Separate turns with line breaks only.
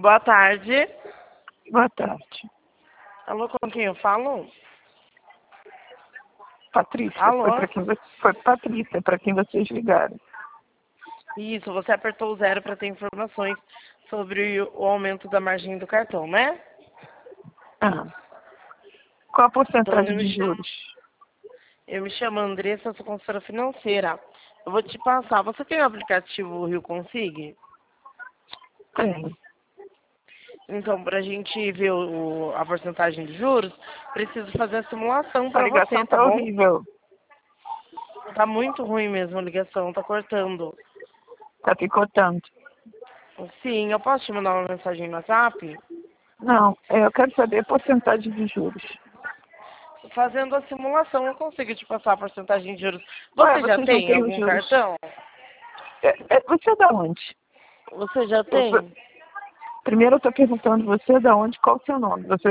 Boa tarde.
Boa tarde.
Alô, com quem eu falo?
Patrícia,
Alô?
foi Patrícia, para quem vocês ligaram.
Isso, você apertou o 0 para ter informações sobre o aumento da margem do cartão, né?
Ah. Qual a porcentagem
Então,
de juros?
Eu me chamo Andressa, sou consultora financeira. Eu vou te passar. Você tem o aplicativo Rio Consig?
Tenho.
Então, para a gente ver a porcentagem de juros, preciso fazer a simulação
A
para
ligação
você, tá
tá
bom?
horrível.
Tá muito ruim mesmo a ligação, tá cortando.
Tá picotando.
Sim, eu posso te mandar uma mensagem no WhatsApp?
Não, eu quero saber a porcentagem de juros.
Fazendo a simulação, eu consigo te passar a porcentagem de juros.
Ué,
Você já
vocês não
tem
têm os
algum
juros.
cartão?
Você é da onde?
Você já tem?
Primeiro eu tô perguntando você é da onde, qual o seu nome? Você